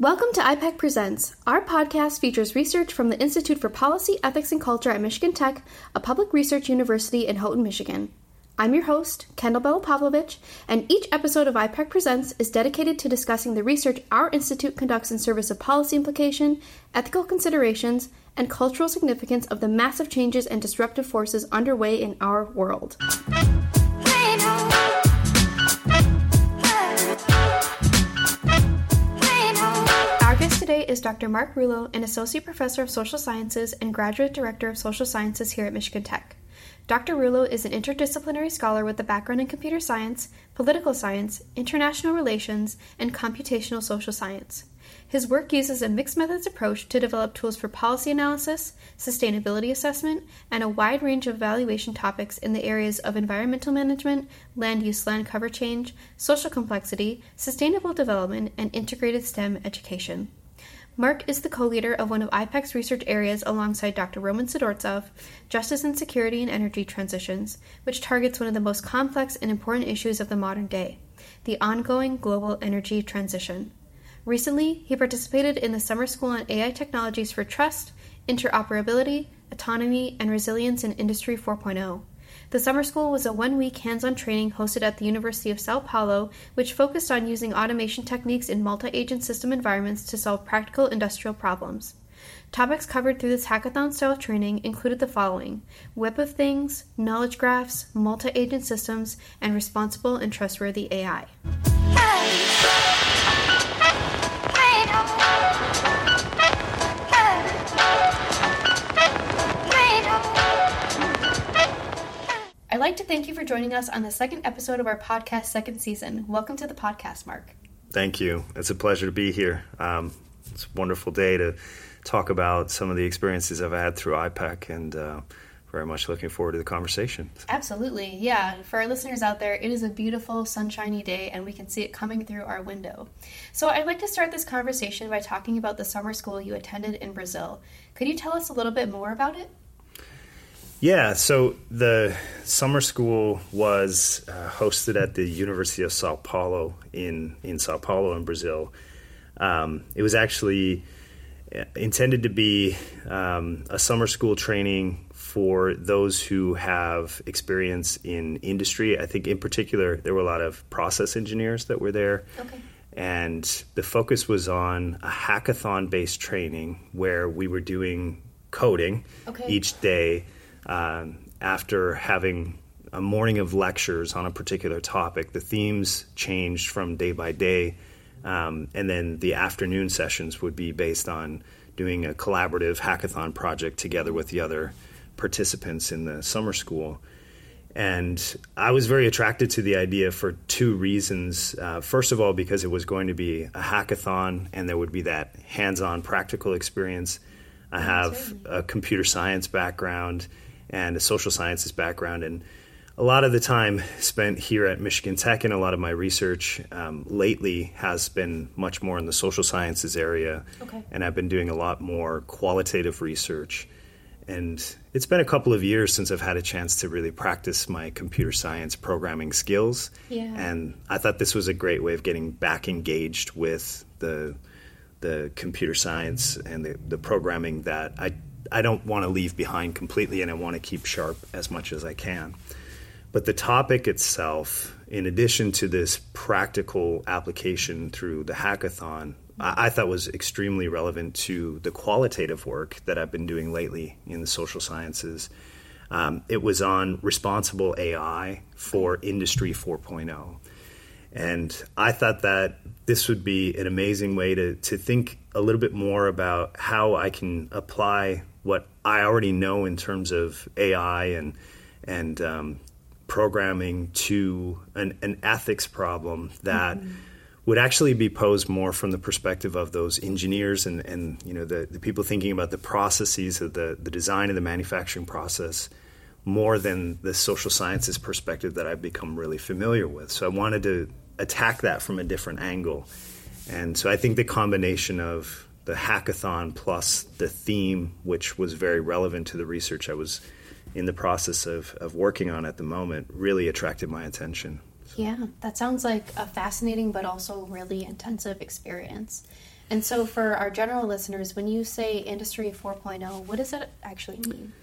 Welcome to IPEC Presents. Our podcast features research from the Institute for Policy, Ethics, and Culture at Michigan Tech, a public research university in Houghton, Michigan. I'm your host, Kendall Belopavlovich, and each episode of IPEC Presents is dedicated to discussing the research our institute conducts in service of policy implication, ethical considerations, and cultural significance of the massive changes and disruptive forces underway in our world. Our guest today is Dr. Mark Rouleau, an Associate Professor of Social Sciences and Graduate Director of Social Sciences here at Michigan Tech. Dr. Rouleau is an interdisciplinary scholar with a background in computer science, political science, international relations, and computational social science. His work uses a mixed methods approach to develop tools for policy analysis, sustainability assessment, and a wide range of evaluation topics in the areas of environmental management, land use land cover change, social complexity, sustainable development, and integrated STEM education. Mark is the co-leader of one of IPEC's research areas alongside Dr. Roman Sidortsov, Justice and Security and Energy Transitions, which targets one of the most complex and important issues of the modern day, the ongoing global energy transition. Recently, he participated in the Summer School on AI Technologies for Trust, Interoperability, Autonomy, and Resilience in Industry 4.0. The summer school was a one-week hands-on training hosted at the University of Sao Paulo, which focused on using automation techniques in multi-agent system environments to solve practical industrial problems. Topics covered through this hackathon-style training included the following: Web of Things, knowledge graphs, multi-agent systems, and responsible and trustworthy AI. I'd like to thank you for joining us on the second episode of our podcast second season. Welcome to the podcast, Mark. Thank you. It's a pleasure to be here. It's a wonderful day to talk about some of the experiences I've had through IPEC, and very much looking forward to the conversation. Absolutely. Yeah. For our listeners out there, it is a beautiful, sunshiny day, and we can see it coming through our window. So I'd like to start this conversation by talking about the summer school you attended in Brazil. Could you tell us a little bit more about it? Yeah, so the summer school was hosted at the University of Sao Paulo in Sao Paulo in Brazil. It was actually intended to be a summer school training for those who have experience in industry. I think in particular there were a lot of process engineers that were there. Okay. And the focus was on a hackathon-based training where we were doing coding each day. After having a morning of lectures on a particular topic, the themes changed from day by day, and then the afternoon sessions would be based on doing a collaborative hackathon project together with the other participants in the summer school. And I was very attracted to the idea for two reasons. First of all, because it was going to be a hackathon and there would be that hands-on practical experience. I have a computer science background and a social sciences background, and a lot of the time spent here at Michigan Tech and a lot of my research lately has been much more in the social sciences area, and I've been doing a lot more qualitative research. And it's been a couple of years since I've had a chance to really practice my computer science programming skills, and I thought this was a great way of getting back engaged with the computer science and the programming that I don't want to leave behind completely, and I want to keep sharp as much as I can. But the topic itself, in addition to this practical application through the hackathon, I thought was extremely relevant to the qualitative work that I've been doing lately in the social sciences. It was on responsible AI for Industry 4.0. And I thought that this would be an amazing way to think a little bit more about how I can apply what I already know in terms of AI and programming to an ethics problem that would actually be posed more from the perspective of those engineers and you know the people thinking about the processes of the design of the manufacturing process more than the social sciences perspective that I've become really familiar with. So I wanted to attack that from a different angle. And so I think the combination of the hackathon plus the theme, which was very relevant to the research I was in the process of working on at the moment, really attracted my attention. Yeah, that sounds like a fascinating but also really intensive experience. And so for our general listeners, when you say Industry 4.0, what does that actually mean?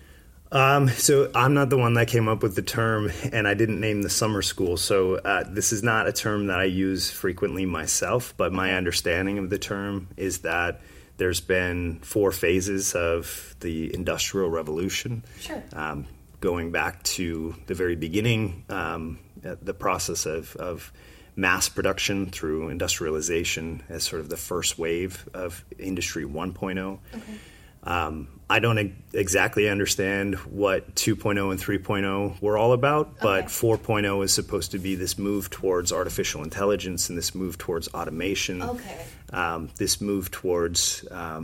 So I'm not the one that came up with the term, and I didn't name the summer school. So this is not a term that I use frequently myself, but my understanding of the term is that there's been 4 phases of the Industrial Revolution. Sure. Going back to the very beginning, the process of mass production through industrialization as sort of the first wave of Industry 1.0. Okay. I don't exactly understand what 2.0 and 3.0 were all about, but 4.0 is supposed to be this move towards artificial intelligence and this move towards automation. Okay. This move towards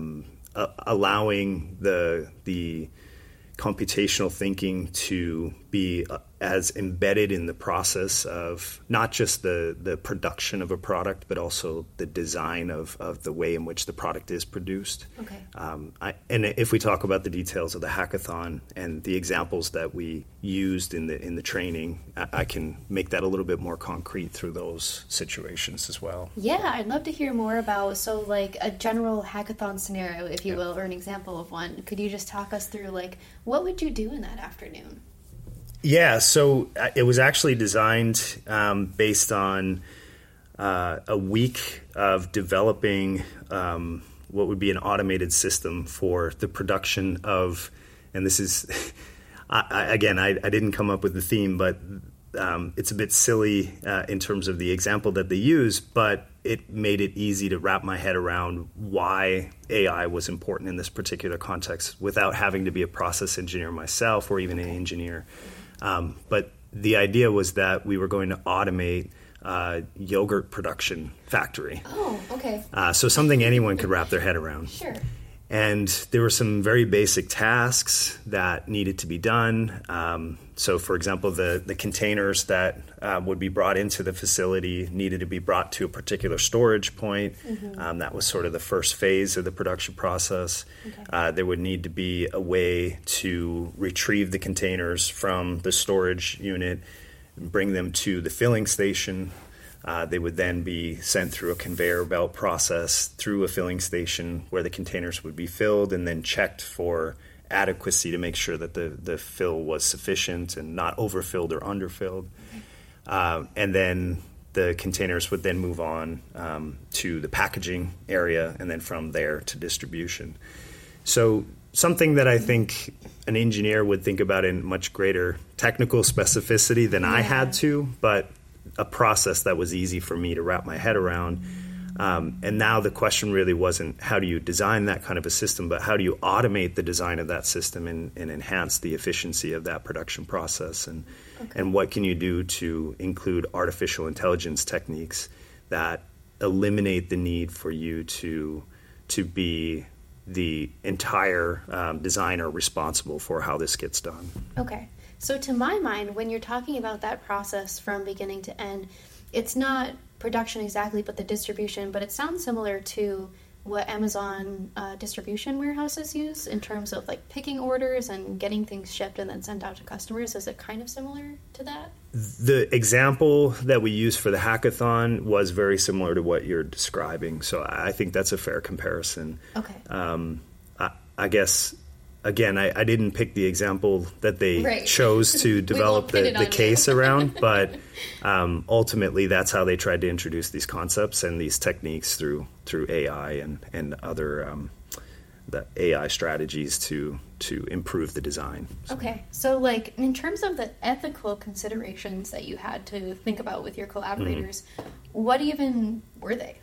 allowing the computational thinking to be as embedded in the process of not just the production of a product, but also the design of the way in which the product is produced. Okay. And if we talk about the details of the hackathon and the examples that we used in the training, I can make that a little bit more concrete through those situations as well. Yeah, I'd love to hear more about, so like a general hackathon scenario, if you will, or an example of one. Could you just talk us through, like, what would you do in that afternoon? Yeah, so it was actually designed based on a week of developing what would be an automated system for the production of, and this is, I didn't come up with the theme, but it's a bit silly in terms of the example that they use, but it made it easy to wrap my head around why AI was important in this particular context without having to be a process engineer myself or even an engineer. But the idea was that we were going to automate yogurt production factory. Oh, okay. So something anyone could wrap their head around. Sure. And there were some very basic tasks that needed to be done. So, for example, the containers that would be brought into the facility needed to be brought to a particular storage point. Mm-hmm. That was sort of the first phase of the production process. Okay. There would need to be a way to retrieve the containers from the storage unit, bring them to the filling station. They would then be sent through a conveyor belt process through a filling station where the containers would be filled and then checked for adequacy to make sure that the fill was sufficient and not overfilled or underfilled. And then the containers would then move on to the packaging area and then from there to distribution. So something that I think an engineer would think about in much greater technical specificity than I had to, but a process that was easy for me to wrap my head around. And now the question really wasn't how do you design that kind of a system, but how do you automate the design of that system and enhance the efficiency of that production process? And what can you do to include artificial intelligence techniques that eliminate the need for you to be the entire designer responsible for how this gets done? Okay. So to my mind, when you're talking about that process from beginning to end, it's not production exactly, but the distribution. But it sounds similar to what Amazon distribution warehouses use in terms of like picking orders and getting things shipped and then sent out to customers. Is it kind of similar to that? The example that we used for the hackathon was very similar to what you're describing. So I think that's a fair comparison. Okay. I guess... Again, I didn't pick the example that they chose to develop the case around, but ultimately that's how they tried to introduce these concepts and these techniques through AI and other the AI strategies to improve the design. Okay, so like in terms of the ethical considerations that you had to think about with your collaborators, what even were they?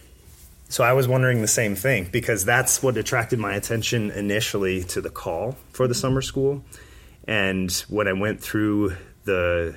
So I was wondering the same thing because that's what attracted my attention initially to the call for the summer school. And when I went through the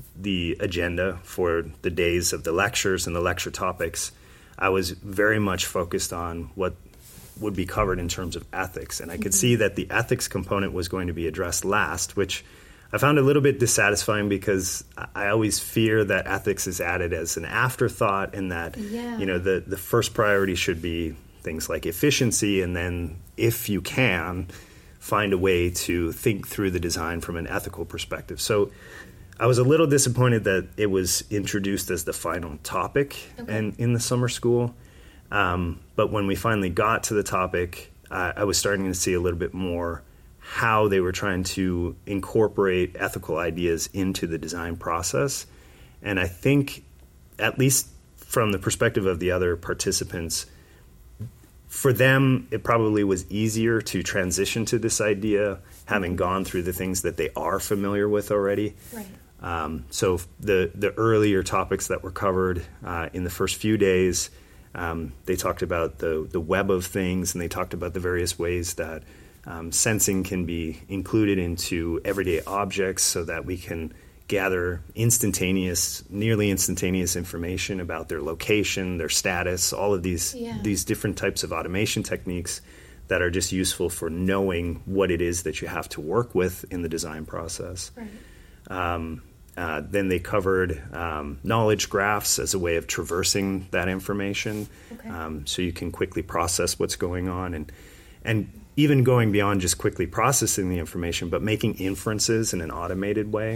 agenda for the days of the lectures and the lecture topics, I was very much focused on what would be covered in terms of ethics. And I could see that the ethics component was going to be addressed last, which I found a little bit dissatisfying because I always fear that ethics is added as an afterthought and that, the first priority should be things like efficiency and then, if you can, find a way to think through the design from an ethical perspective. So I was a little disappointed that it was introduced as the final topic in the summer school. But when we finally got to the topic, I was starting to see a little bit more how they were trying to incorporate ethical ideas into the design process. And I think, at least from the perspective of the other participants, for them, it probably was easier to transition to this idea, having gone through the things that they are familiar with already. Right. So the earlier topics that were covered in the first few days, they talked about the web of things, and they talked about the various ways that sensing can be included into everyday objects so that we can gather nearly instantaneous information about their location, their status, all of these different types of automation techniques that are just useful for knowing what it is that you have to work with in the design process. Right. Then they covered knowledge graphs as a way of traversing that information, so you can quickly process what's going on, and even going beyond just quickly processing the information, but making inferences in an automated way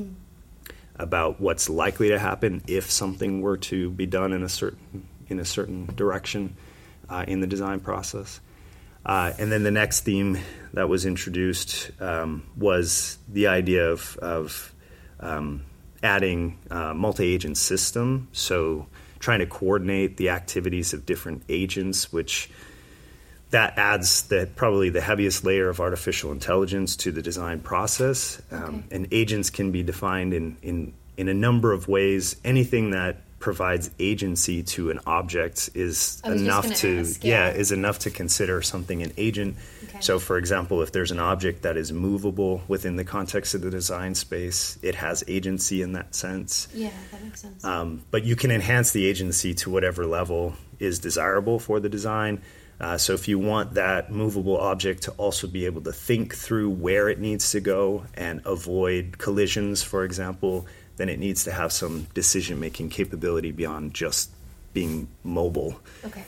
about what's likely to happen if something were to be done in a certain direction in the design process. And then the next theme that was introduced was the idea of adding multi-agent system, so trying to coordinate the activities of different agents, which that adds probably the heaviest layer of artificial intelligence to the design process. And agents can be defined in a number of ways. Anything that provides agency to an object is enough to consider something an agent. So, for example, if there's an object that is movable within the context of the design space, it has agency in that sense. Yeah, that makes sense. But you can enhance the agency to whatever level is desirable for the design. So if you want that movable object to also be able to think through where it needs to go and avoid collisions, for example, then it needs to have some decision-making capability beyond just being mobile. Okay.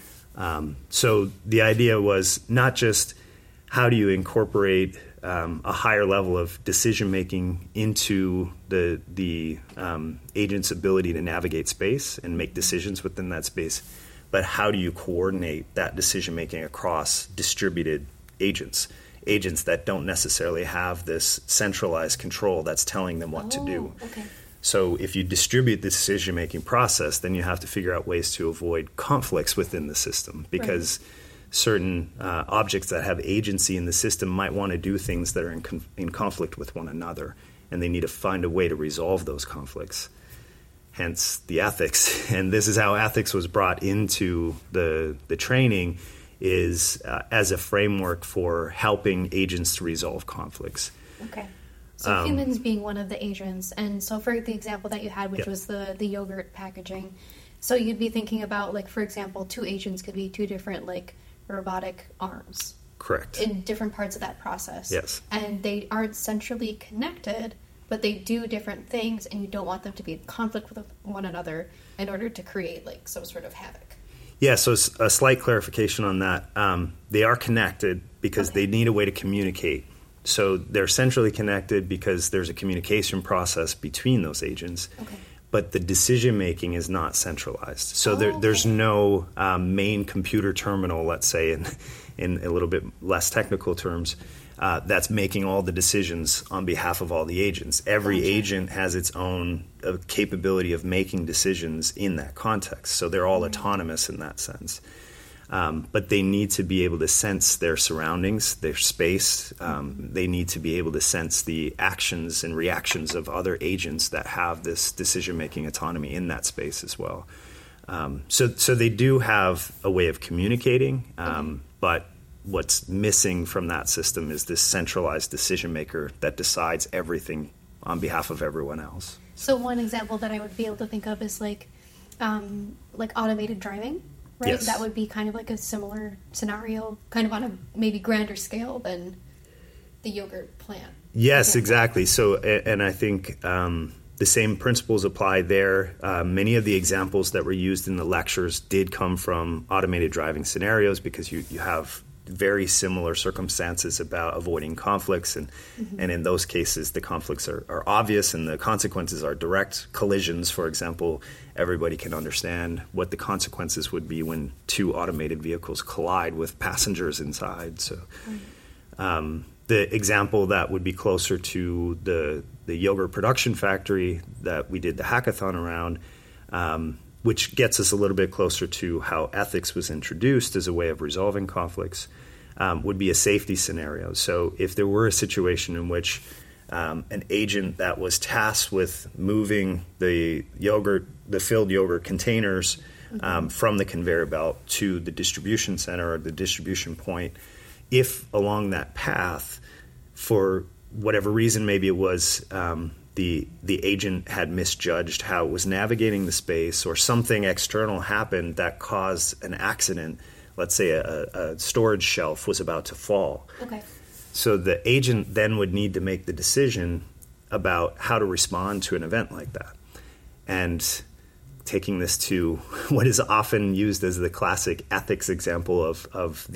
So the idea was not just how do you incorporate a higher level of decision-making into the agent's ability to navigate space and make decisions within that space, but how do you coordinate that decision-making across distributed agents that don't necessarily have this centralized control that's telling them what to do. Okay. So if you distribute the decision-making process, then you have to figure out ways to avoid conflicts within the system, because certain objects that have agency in the system might want to do things that are in conflict with one another, and they need to find a way to resolve those conflicts. Hence the ethics. And this is how ethics was brought into the training, is as a framework for helping agents to resolve conflicts. Okay. So humans being one of the agents, and so for the example that you had, which was the yogurt packaging, so you'd be thinking about, like, for example, two agents could be two different, like, robotic arms. Correct. In different parts of that process. Yes. And they aren't centrally connected, but they do different things, and you don't want them to be in conflict with one another in order to create, like, some sort of havoc. Yeah, so a slight clarification on that. They are connected because they need a way to communicate. So they're centrally connected because there's a communication process between those agents. Okay. But the decision-making is not centralized. So there's no main computer terminal, let's say, in a little bit less technical terms, that's making all the decisions on behalf of all the agents. Every agent has its own capability of making decisions in that context. So they're all autonomous in that sense. But they need to be able to sense their surroundings, their space. They need to be able to sense the actions and reactions of other agents that have this decision-making autonomy in that space as well. So they do have a way of communicating, but what's missing from that system is this centralized decision-maker that decides everything on behalf of everyone else. So one example that I would be able to think of is like automated driving. Right, yes. That would be kind of like a similar scenario, kind of on a maybe grander scale than the yogurt plant. Yes, exactly. So, and I think the same principles apply there. Many of the examples that were used in the lectures did come from automated driving scenarios, because you have very similar circumstances about avoiding conflicts. And in those cases, the conflicts are obvious and the consequences are direct. Collisions, for example, everybody can understand what the consequences would be when two automated vehicles collide with passengers inside. So the example that would be closer to the yogurt production factory that we did the hackathon around, which gets us a little bit closer to how ethics was introduced as a way of resolving conflicts, would be a safety scenario. So if there were a situation in which an agent that was tasked with moving the filled yogurt containers from the conveyor belt to the distribution center or the distribution point, if along that path, for whatever reason, maybe it was the agent had misjudged how it was navigating the space, or something external happened that caused an accident. Let's say a storage shelf was about to fall. Okay. So the agent then would need to make the decision about how to respond to an event like that. And taking this to what is often used as the classic ethics example of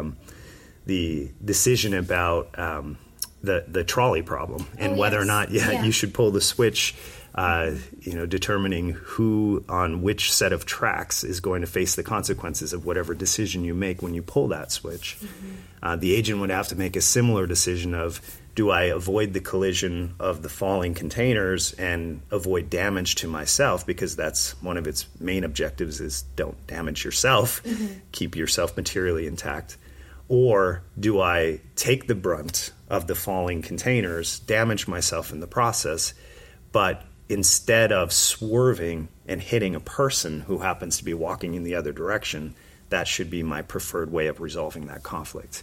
the decision about the trolley problem and whether or not you should pull the switch, determining who on which set of tracks is going to face the consequences of whatever decision you make when you pull that switch. The agent would have to make a similar decision of, do I avoid the collision of the falling containers and avoid damage to myself, because that's one of its main objectives is don't damage yourself, keep yourself materially intact. Or do I take the brunt of the falling containers, damage myself in the process, but instead of swerving and hitting a person who happens to be walking in the other direction, that should be my preferred way of resolving that conflict.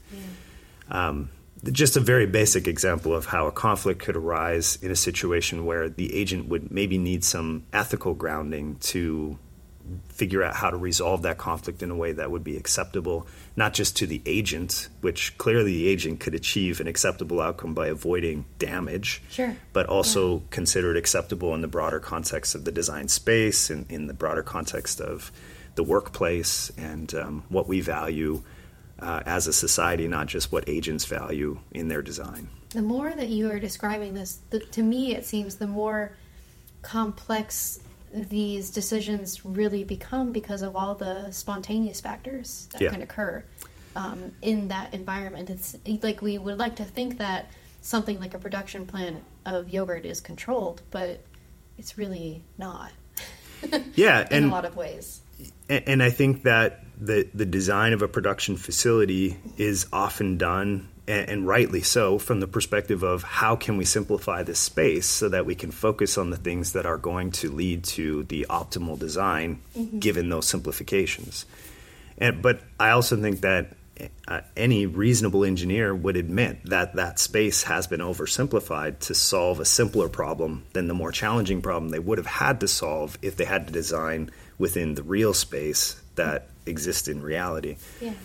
Just a very basic example of how a conflict could arise in a situation where the agent would maybe need some ethical grounding to figure out how to resolve that conflict in a way that would be acceptable, not just to the agent, which clearly the agent could achieve an acceptable outcome by avoiding damage, but also considered acceptable in the broader context of the design space and in the broader context of the workplace and what we value as a society, not just what agents value in their design. The more that you are describing this, to me it seems the more complex these decisions really become because of all the spontaneous factors that can occur in that environment. It's like we would like to think that something like a production plant of yogurt is controlled, but it's really not. In a lot of ways. And I think that the design of a production facility is often done, and rightly so, from the perspective of how can we simplify this space so that we can focus on the things that are going to lead to the optimal design given those simplifications. But I also think that any reasonable engineer would admit that that space has been oversimplified to solve a simpler problem than the more challenging problem they would have had to solve if they had to design within the real space that exists in reality.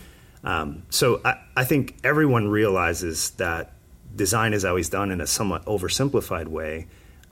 So I think everyone realizes that design is always done in a somewhat oversimplified way,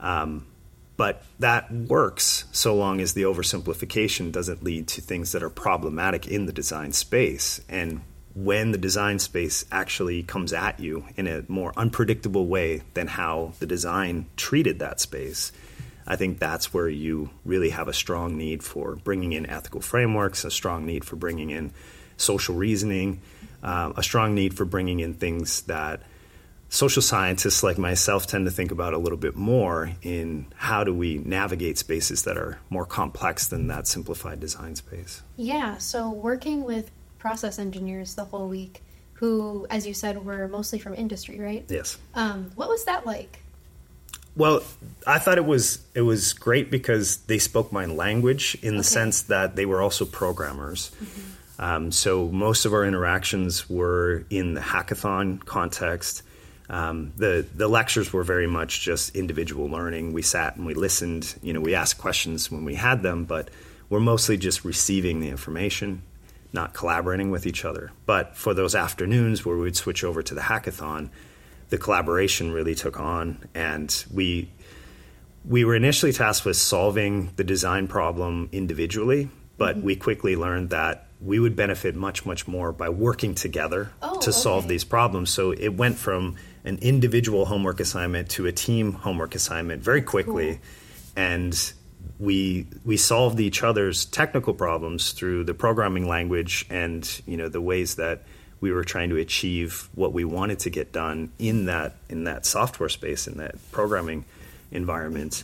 but that works so long as the oversimplification doesn't lead to things that are problematic in the design space. And when the design space actually comes at you in a more unpredictable way than how the design treated that space, I think that's where you really have a strong need for bringing in ethical frameworks, a strong need for bringing in social reasoning, a strong need for bringing in things that social scientists like myself tend to think about a little bit more in how do we navigate spaces that are more complex than that simplified design space. Yeah, so working with process engineers the whole week who, as you said, were mostly from industry, right? Yes. What was that like? Well, I thought it was great because they spoke my language in the sense that they were also programmers. So most of our interactions were in the hackathon context. The lectures were very much just individual learning. We sat and we listened. We asked questions when we had them, but we're mostly just receiving the information, not collaborating with each other. But for those afternoons where we would switch over to the hackathon, the collaboration really took on, and we were initially tasked with solving the design problem individually, but we quickly learned that we would benefit much, much more by working together to solve these problems. So it went from an individual homework assignment to a team homework assignment very quickly. Cool. And we solved each other's technical problems through the programming language and, the ways that we were trying to achieve what we wanted to get done in that software space, in that programming environment.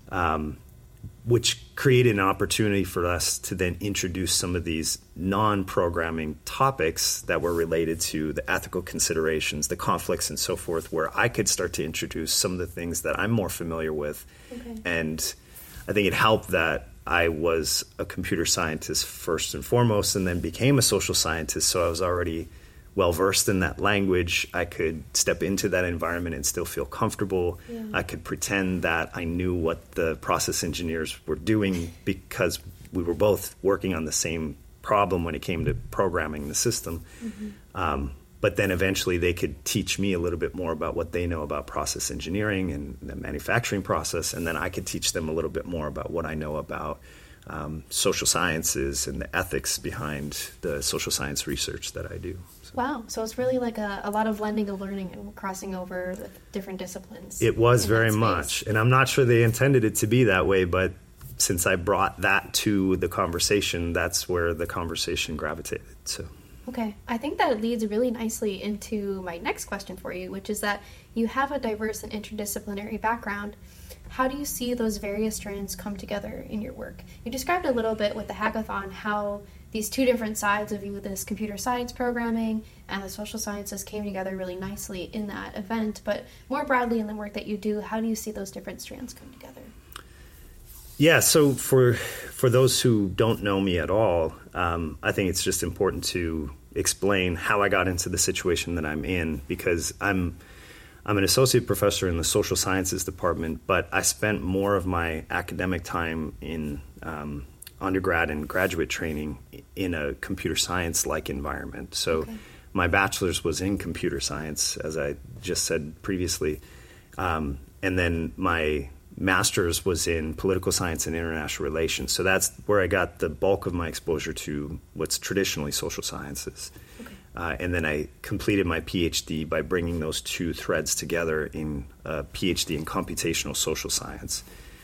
Which created an opportunity for us to then introduce some of these non-programming topics that were related to the ethical considerations, the conflicts and so forth, where I could start to introduce some of the things that I'm more familiar with. Okay. And I think it helped that I was a computer scientist first and foremost, and then became a social scientist, so I was already well-versed in that language. I could step into that environment and still feel comfortable. Yeah. I could pretend that I knew what the process engineers were doing because we were both working on the same problem when it came to programming the system. Mm-hmm. But then eventually they could teach me a little bit more about what they know about process engineering and the manufacturing process, and then I could teach them a little bit more about what I know about social sciences and the ethics behind the social science research that I do. Wow. So it's really like a lot of blending of learning and crossing over with different disciplines. It was very much. And I'm not sure they intended it to be that way, but since I brought that to the conversation, that's where the conversation gravitated. So. Okay. I think that leads really nicely into my next question for you, which is that you have a diverse and interdisciplinary background. How do you see those various strands come together in your work? You described a little bit with the hackathon how these two different sides of you, this computer science programming and the social sciences, came together really nicely in that event. But more broadly in the work that you do, how do you see those different strands come together? Yeah, so for those who don't know me at all, I think it's just important to explain how I got into the situation that I'm in, because I'm an associate professor in the social sciences department, but I spent more of my academic time in undergrad and graduate training in a computer science-like environment. So my bachelor's was in computer science, as I just said previously, and then my master's was in political science and international relations. So that's where I got the bulk of my exposure to what's traditionally social sciences. And then I completed my PhD by bringing those two threads together in a PhD in computational social science.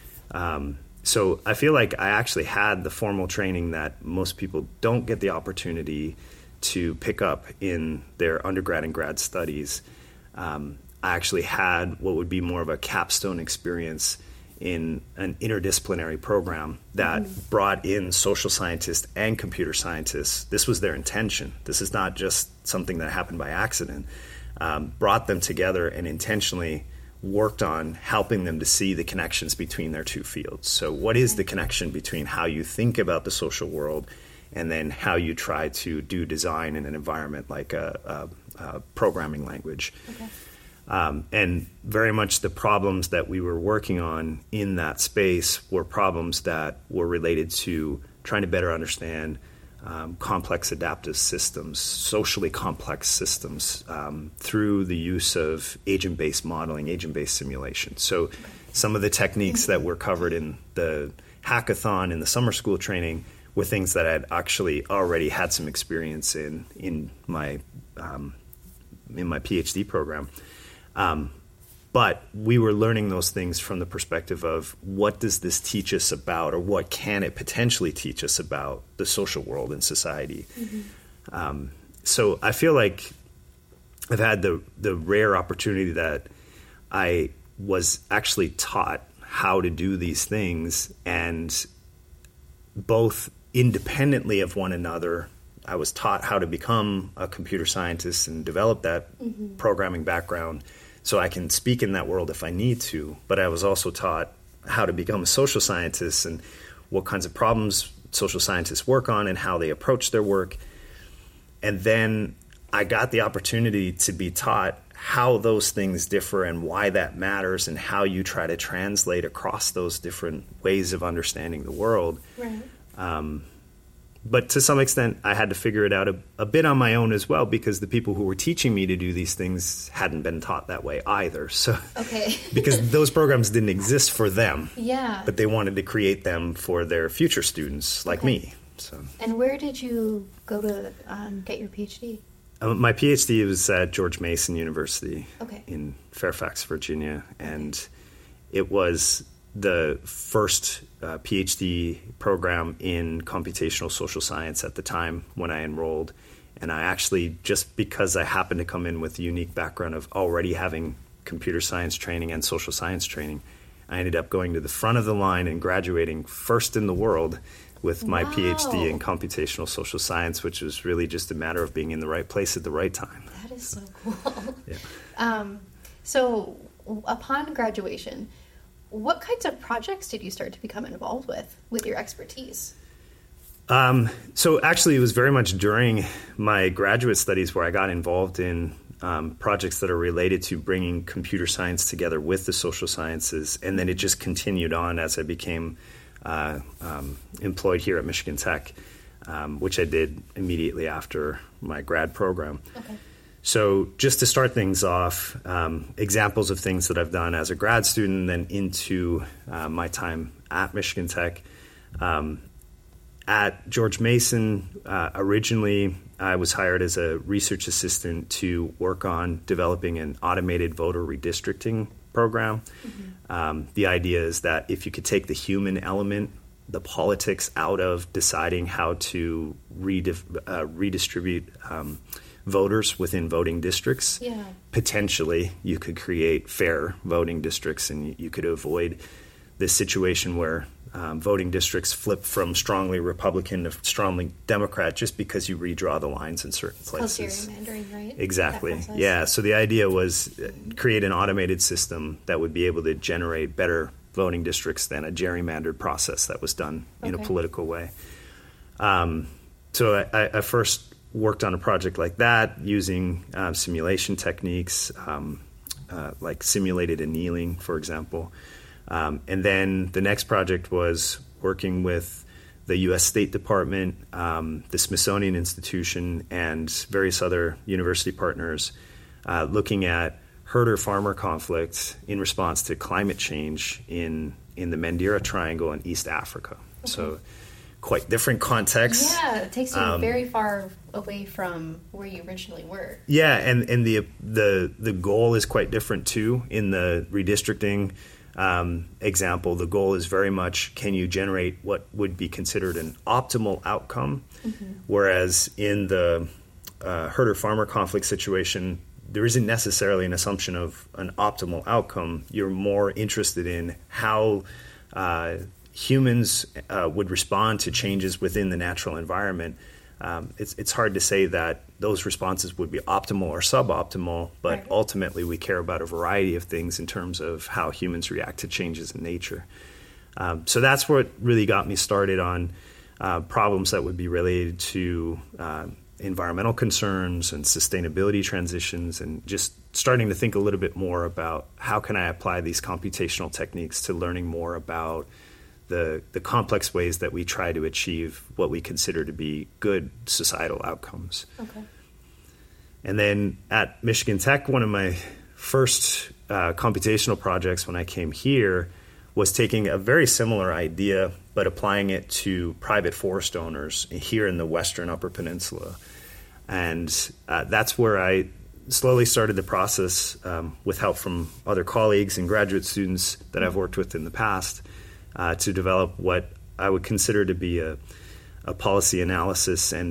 So I feel like I actually had the formal training that most people don't get the opportunity to pick up in their undergrad and grad studies. I actually had what would be more of a capstone experience in an interdisciplinary program that brought in social scientists and computer scientists. This was their intention. This is not just something that happened by accident. Brought them together and intentionally worked on helping them to see the connections between their two fields. So what is the connection between how you think about the social world and then how you try to do design in an environment like a programming language? And very much the problems that we were working on in that space were problems that were related to trying to better understand complex adaptive systems, socially complex systems, through the use of agent-based modeling, agent-based simulation. So some of the techniques that were covered in the hackathon and the summer school training were things that I'd actually already had some experience in my PhD program. But we were learning those things from the perspective of what does this teach us about, or what can it potentially teach us about the social world and society? So I feel like I've had the rare opportunity that I was actually taught how to do these things, and both independently of one another, I was taught how to become a computer scientist and develop that programming background so I can speak in that world if I need to. But I was also taught how to become a social scientist and what kinds of problems social scientists work on and how they approach their work. And then I got the opportunity to be taught how those things differ and why that matters and how you try to translate across those different ways of understanding the world. Right. But to some extent, I had to figure it out a bit on my own as well, because the people who were teaching me to do these things hadn't been taught that way either. So, because those programs didn't exist for them, but they wanted to create them for their future students like me. So. And where did you go to get your PhD? My PhD was at George Mason University Okay. in Fairfax, Virginia, and it was the first PhD program in computational social science at the time when I enrolled. And I actually, just because I happened to come in with a unique background of already having computer science training and social science training, I ended up going to the front of the line and graduating first in the world with my PhD in computational social science, which was really just a matter of being in the right place at the right time. That is so cool. Yeah. So upon graduation, what kinds of projects did you start to become involved with your expertise? So actually, it was very much during my graduate studies where I got involved in projects that are related to bringing computer science together with the social sciences, and then it just continued on as I became employed here at Michigan Tech, which I did immediately after my grad program. Okay. So just to start things off, examples of things that I've done as a grad student and then into my time at Michigan Tech. At George Mason, originally I was hired as a research assistant to work on developing an automated voter redistricting program. Mm-hmm. The idea is that if you could take the human element, the politics out of deciding how to redistribute voters within voting districts, potentially you could create fair voting districts, and you could avoid this situation where voting districts flip from strongly Republican to strongly Democrat just because you redraw the lines in certain places. Gerrymandering, right? Exactly. Yeah. So the idea was create an automated system that would be able to generate better voting districts than a gerrymandered process that was done in a political way. So I first worked on a project like that using simulation techniques, like simulated annealing, for example. And then the next project was working with the U.S. State Department, the Smithsonian Institution, and various other university partners, looking at herder-farmer conflict in response to climate change in the Mandera Triangle in East Africa. Okay. So quite different contexts. Yeah, it takes you very far away from where you originally were. Yeah, and the goal is quite different too. In the redistricting example, the goal is very much, can you generate what would be considered an optimal outcome? Mm-hmm. Whereas in the herder-farmer conflict situation, there isn't necessarily an assumption of an optimal outcome. You're more interested in how humans would respond to changes within the natural environment. It's hard to say that those responses would be optimal or suboptimal, but ultimately we care about a variety of things in terms of how humans react to changes in nature. So that's what really got me started on problems that would be related to environmental concerns and sustainability transitions, and just starting to think a little bit more about how can I apply these computational techniques to learning more about the complex ways that we try to achieve what we consider to be good societal outcomes. Okay. And then at Michigan Tech, one of my first computational projects when I came here was taking a very similar idea but applying it to private forest owners here in the Western Upper Peninsula. And that's where I slowly started the process with help from other colleagues and graduate students that I've worked with in the past to develop what I would consider to be a policy analysis and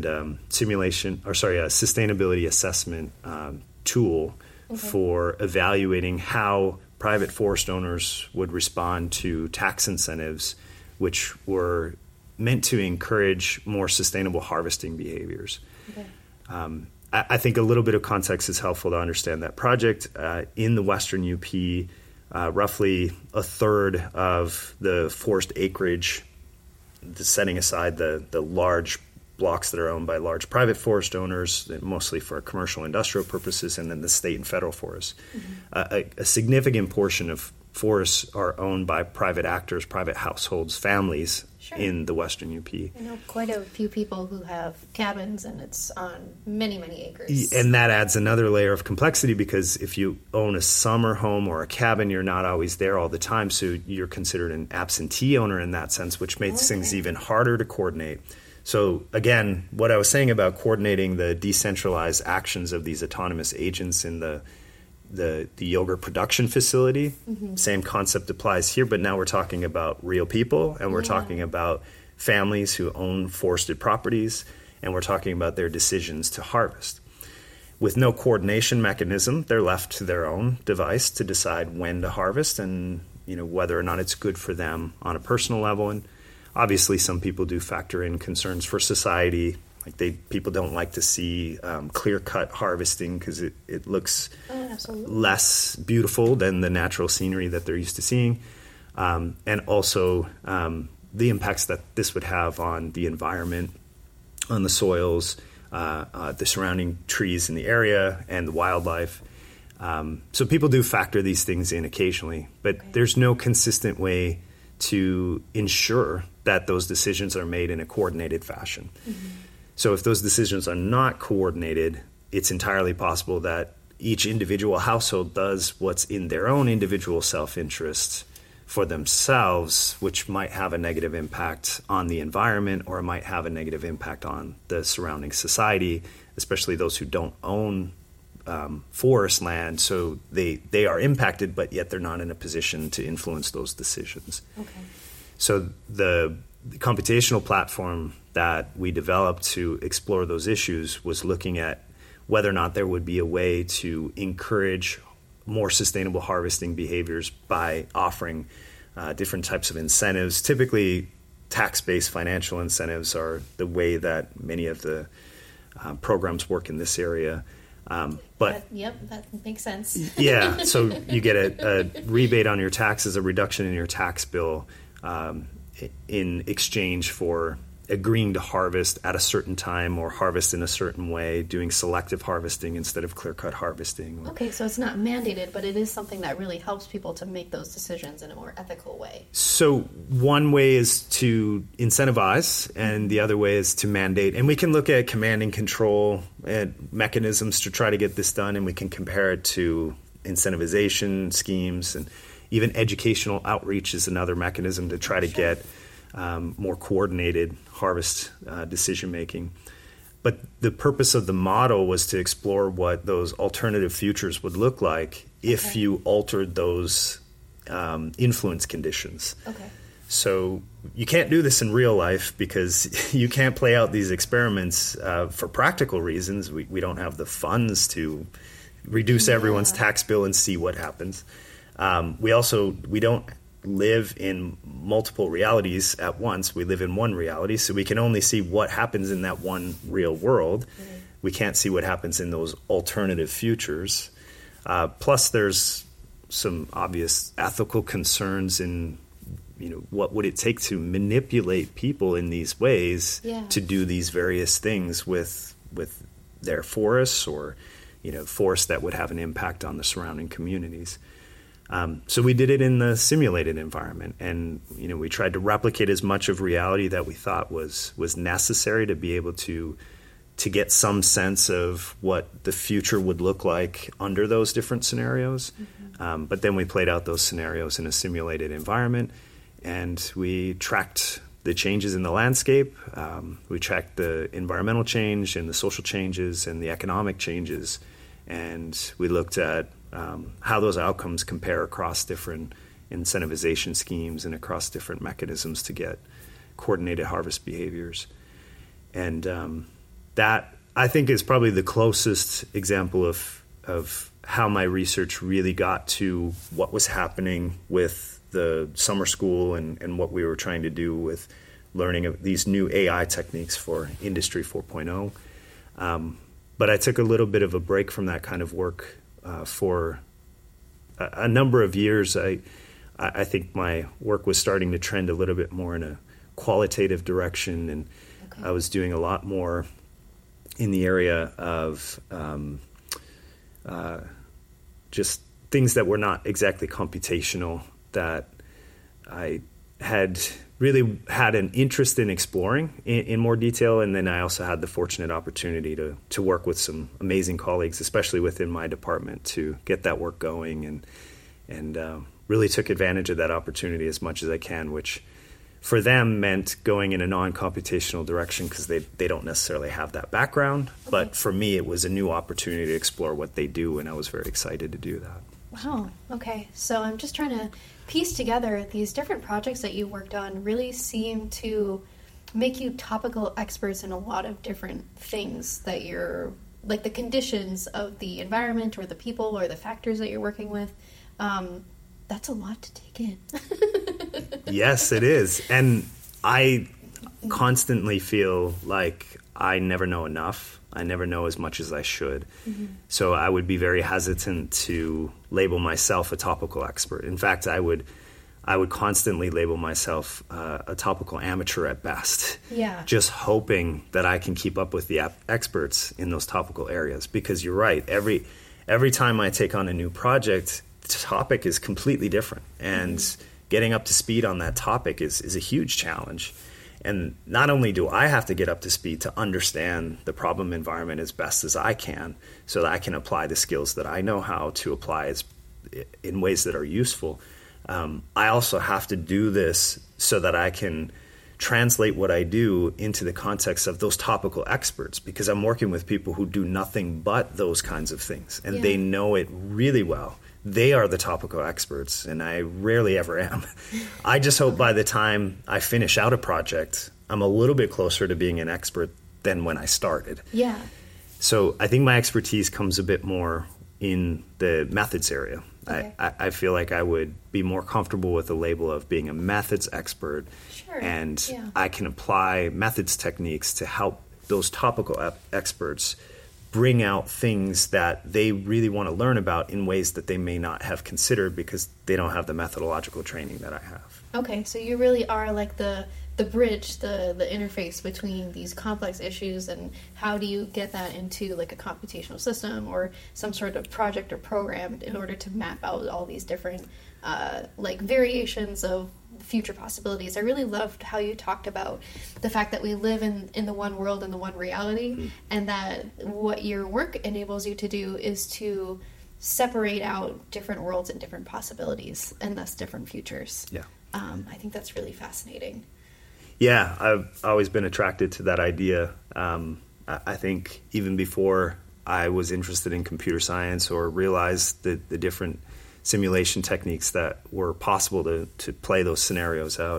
sustainability assessment tool for evaluating how private forest owners would respond to tax incentives, which were meant to encourage more sustainable harvesting behaviors. Okay. I think a little bit of context is helpful to understand that project. In the Western UP, roughly a third of the forest acreage, setting aside the large blocks that are owned by large private forest owners, mostly for commercial industrial purposes, and then the state and federal forests. Mm-hmm. A significant portion of forests are owned by private actors, private households, families in the Western UP. I know quite a few people who have cabins, and it's on many, many acres. And that adds another layer of complexity, because if you own a summer home or a cabin, you're not always there all the time, so you're considered an absentee owner in that sense, which makes things even harder to coordinate. So again, what I was saying about coordinating the decentralized actions of these autonomous agents in the yogurt production facility, same concept applies here, but now we're talking about real people, and we're talking about families who own forested properties, and we're talking about their decisions to harvest. With no coordination mechanism, they're left to their own device to decide when to harvest and whether or not it's good for them on a personal level. And obviously, some people do factor in concerns for society. Like people don't like to see clear-cut harvesting because it looks less beautiful than the natural scenery that they're used to seeing. And also the impacts that this would have on the environment, on the soils, the surrounding trees in the area, and the wildlife. So people do factor these things in occasionally, but there's no consistent way to ensure that those decisions are made in a coordinated fashion. So if those decisions are not coordinated, it's entirely possible that each individual household does what's in their own individual self-interest for themselves, which might have a negative impact on the environment, or it might have a negative impact on the surrounding society, especially those who don't own forest land. So they are impacted, but yet they're not in a position to influence those decisions. So the computational platform that we developed to explore those issues was looking at whether or not there would be a way to encourage more sustainable harvesting behaviors by offering different types of incentives. Typically, tax-based financial incentives are the way that many of the programs work in this area. That makes sense. Yeah, so you get a rebate on your taxes, a reduction in your tax bill in exchange for agreeing to harvest at a certain time or harvest in a certain way, doing selective harvesting instead of clear-cut harvesting. Okay, so it's not mandated, but it is something that really helps people to make those decisions in a more ethical way. So one way is to incentivize, and the other way is to mandate. And we can look at command and control and mechanisms to try to get this done, and we can compare it to incentivization schemes, and even educational outreach is another mechanism to try to get more coordinated harvest decision-making. But the purpose of the model was to explore what those alternative futures would look like if you altered those influence conditions. So you can't do this in real life because you can't play out these experiments for practical reasons. We don't have the funds to reduce everyone's tax bill and see what happens. We don't live in multiple realities at once. We live in one reality, so we can only see what happens in that one real world. We can't see what happens in those alternative futures. Plus, there's some obvious ethical concerns in, what would it take to manipulate people in these ways to do these various things with their forests or, forests that would have an impact on the surrounding communities. So we did it in the simulated environment, and we tried to replicate as much of reality that we thought was necessary to be able to get some sense of what the future would look like under those different scenarios. But then we played out those scenarios in a simulated environment, and we tracked the changes in the landscape. We tracked the environmental change and the social changes and the economic changes, and we looked at how those outcomes compare across different incentivization schemes and across different mechanisms to get coordinated harvest behaviors. And that, I think, is probably the closest example of how my research really got to what was happening with the summer school and what we were trying to do with learning of these new AI techniques for Industry 4.0. But I took a little bit of a break from that kind of work for a number of years. I think my work was starting to trend a little bit more in a qualitative direction, and I was doing a lot more in the area of just things that were not exactly computational, that I had really had an interest in exploring in more detail. And then I also had the fortunate opportunity to work with some amazing colleagues, especially within my department, to get that work going, and really took advantage of that opportunity as much as I can, which for them meant going in a non-computational direction because they don't necessarily have that background. Okay. But for me, it was a new opportunity to explore what they do, and I was very excited to do that. Wow. Okay. So I'm just trying to piece together these different projects that you worked on really seem to make you topical experts in a lot of different things that you're, like the conditions of the environment or the people or the factors that you're working with. That's a lot to take in. Yes, it is. And I constantly feel like I never know enough. I never know as much as I should. Mm-hmm. So I would be very hesitant to label myself a topical expert. In fact, I would constantly label myself a topical amateur at best. Yeah. Just hoping that I can keep up with the experts in those topical areas. Because you're right, every time I take on a new project, the topic is completely different. And getting up to speed on that topic is a huge challenge. And not only do I have to get up to speed to understand the problem environment as best as I can so that I can apply the skills that I know how to apply in ways that are useful, I also have to do this so that I can translate what I do into the context of those topical experts, because I'm working with people who do nothing but those kinds of things, and they know it really well. They are the topical experts, and I rarely ever am. I just hope by the time I finish out a project, I'm a little bit closer to being an expert than when I started. Yeah. So I think my expertise comes a bit more in the methods area. Okay. I feel like I would be more comfortable with the label of being a methods expert. Sure. And I can apply methods techniques to help those topical experts bring out things that they really want to learn about in ways that they may not have considered because they don't have the methodological training that I have. Okay, so you really are like the bridge, the interface between these complex issues, and how do you get that into like a computational system or some sort of project or program in order to map out all these different like variations of future possibilities. I really loved how you talked about the fact that we live in the one world and the one reality, and that what your work enables you to do is to separate out different worlds and different possibilities, and thus different futures. Yeah. I think that's really fascinating. Yeah, I've always been attracted to that idea. I think even before I was interested in computer science or realized the different simulation techniques that were possible to play those scenarios out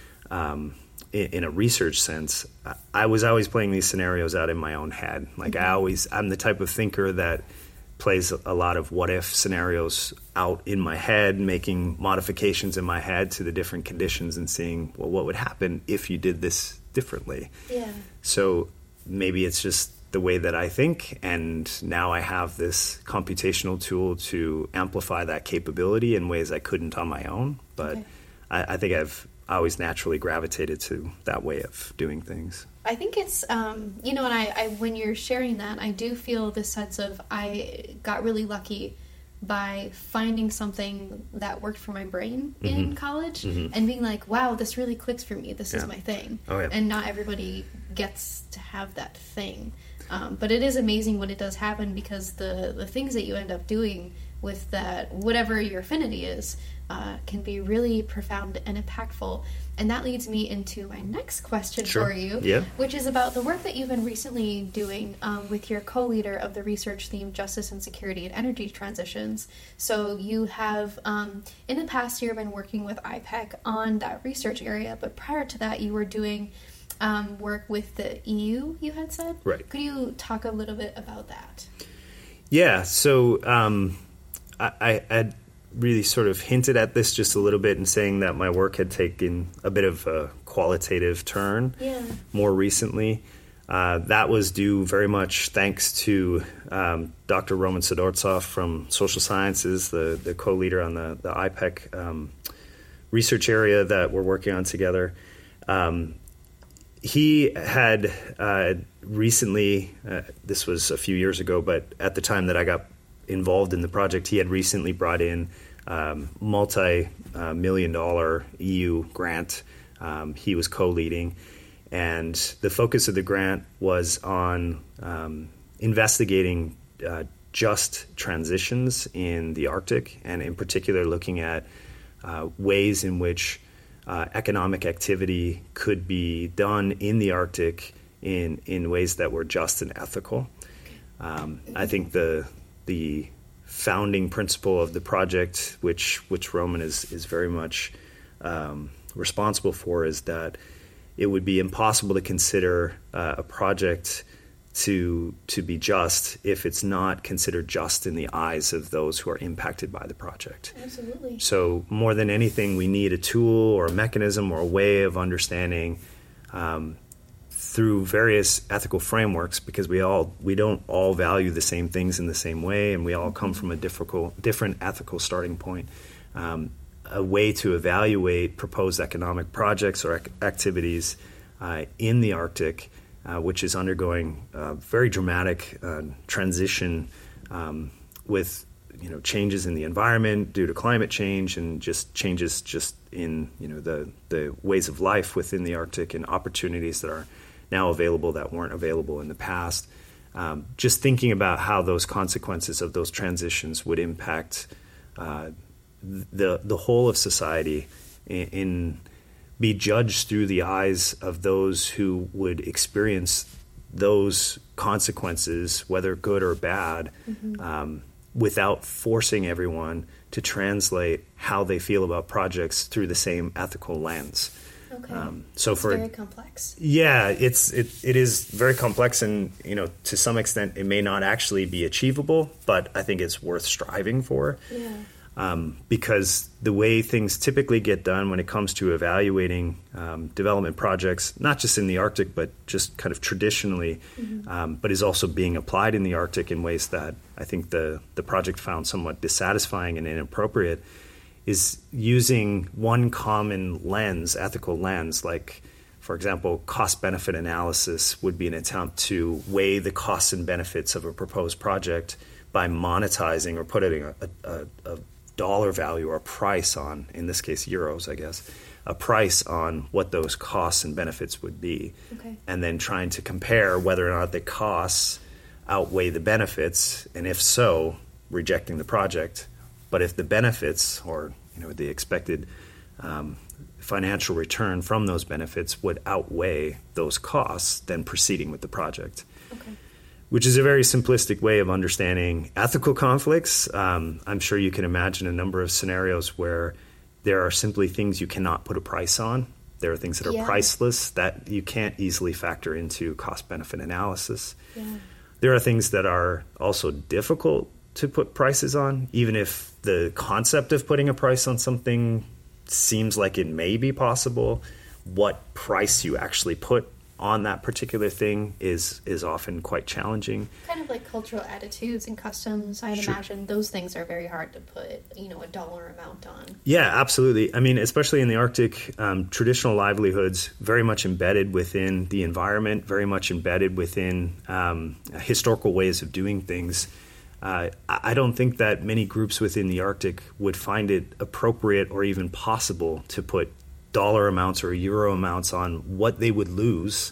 in a research sense, I was always playing these scenarios out in my own head. Like I'm the type of thinker that plays a lot of what-if scenarios out in my head, making modifications in my head to the different conditions and seeing, well, what would happen if you did this differently? Yeah. So maybe it's just the way that I think, and now I have this computational tool to amplify that capability in ways I couldn't on my own. But I think I've always naturally gravitated to that way of doing things. I think it's, and I when you're sharing that, I do feel this sense of I got really lucky by finding something that worked for my brain in college and being like, wow, this really clicks for me. This is my thing. Oh, yeah. And not everybody gets to have that thing. But it is amazing when it does happen, because the things that you end up doing with that, whatever your affinity is, can be really profound and impactful. And that leads me into my next question for you, which is about the work that you've been recently doing with your co-leader of the research theme, Justice and Security and Energy Transitions. So you have, in the past year, been working with IPEC on that research area, but prior to that, you were doing work with the EU, you had said? Right. Could you talk a little bit about that? Yeah, so I had really sort of hinted at this just a little bit in saying that my work had taken a bit of a qualitative turn more recently. That was due very much thanks to Dr. Roman Sidortsov from Social Sciences, the co-leader on the IPEC research area that we're working on together. He had recently, this was a few years ago, but at the time that I got involved in the project, he had recently brought in multi-million-dollar EU grant. He was co-leading, and the focus of the grant was on investigating just transitions in the Arctic, and in particular looking at ways in which economic activity could be done in the Arctic in ways that were just and ethical. I think the founding principle of the project, which Roman is very much responsible for, is that it would be impossible to consider a project to be just if it's not considered just in the eyes of those who are impacted by the project. Absolutely. So more than anything, we need a tool or a mechanism or a way of understanding through various ethical frameworks, because we don't all value the same things in the same way, and we all come from a different ethical starting point. A way to evaluate proposed economic projects or activities in the Arctic, which is undergoing a very dramatic transition with changes in the environment due to climate change, and just changes just in the ways of life within the Arctic, and opportunities that are now available that weren't available in the past. Just thinking about how those consequences of those transitions would impact the whole of society, be judged through the eyes of those who would experience those consequences, whether good or bad, without forcing everyone to translate how they feel about projects through the same ethical lens. Okay. It's very complex. Yeah, it is very complex, and to some extent it may not actually be achievable, but I think it's worth striving for. Yeah. Because the way things typically get done when it comes to evaluating development projects, not just in the Arctic, but just kind of traditionally, but is also being applied in the Arctic in ways that I think the project found somewhat dissatisfying and inappropriate, is using one common lens, ethical lens, like, for example, cost-benefit analysis would be an attempt to weigh the costs and benefits of a proposed project by monetizing or putting a dollar value or a price on, in this case euros, I guess, a price on what those costs and benefits would be. Okay. And then trying to compare whether or not the costs outweigh the benefits, and if so, rejecting the project. But if the benefits, or the expected financial return from those benefits would outweigh those costs, then proceeding with the project. Okay. Which is a very simplistic way of understanding ethical conflicts. I'm sure you can imagine a number of scenarios where there are simply things you cannot put a price on. There are things that are priceless that you can't easily factor into cost-benefit analysis. Yeah. There are things that are also difficult to put prices on, even if the concept of putting a price on something seems like it may be possible. What price you actually put on that particular thing is often quite challenging. Kind of like cultural attitudes and customs, I'd imagine those things are very hard to put, a dollar amount on. Yeah, absolutely. I mean, especially in the Arctic, traditional livelihoods very much embedded within the environment, very much embedded within historical ways of doing things. I don't think that many groups within the Arctic would find it appropriate or even possible to put dollar amounts or euro amounts on what they would lose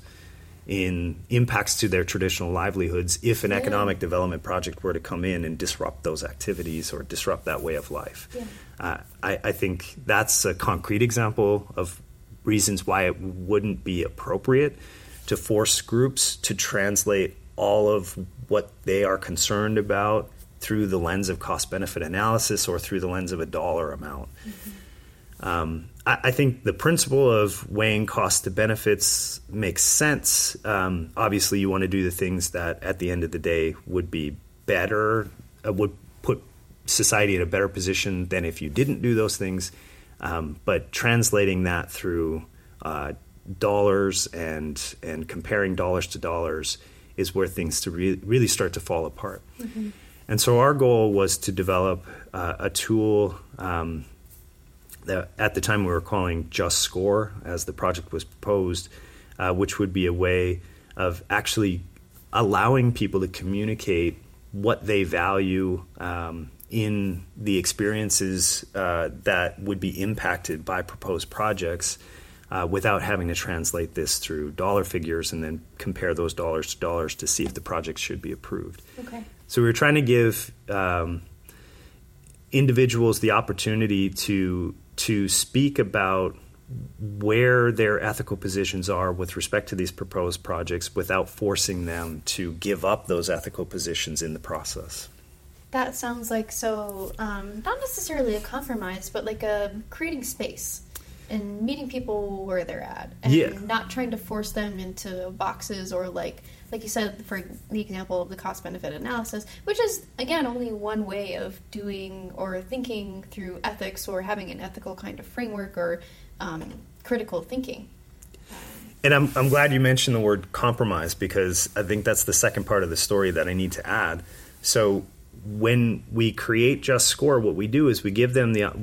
in impacts to their traditional livelihoods if an economic development project were to come in and disrupt those activities or disrupt that way of life. Yeah. I think that's a concrete example of reasons why it wouldn't be appropriate to force groups to translate all of what they are concerned about through the lens of cost-benefit analysis or through the lens of a dollar amount. I think the principle of weighing cost to benefits makes sense. Obviously, you want to do the things that at the end of the day would be better, would put society in a better position than if you didn't do those things. But translating that through dollars and comparing dollars to dollars is where things to really start to fall apart. Mm-hmm. And so our goal was to develop a tool that at the time we were calling Just Score as the project was proposed, which would be a way of actually allowing people to communicate what they value in the experiences that would be impacted by proposed projects without having to translate this through dollar figures and then compare those dollars to dollars to see if the project should be approved. Okay. So we were trying to give individuals the opportunity to speak about where their ethical positions are with respect to these proposed projects without forcing them to give up those ethical positions in the process. That sounds like not necessarily a compromise, but like creating space and meeting people where they're at, and not trying to force them into boxes, or like you said, for the example of the cost-benefit analysis, which is, again, only one way of doing or thinking through ethics, or having an ethical kind of framework, or critical thinking. And I'm glad you mentioned the word compromise, because I think that's the second part of the story that I need to add. So when we create Just Score, what we do is we give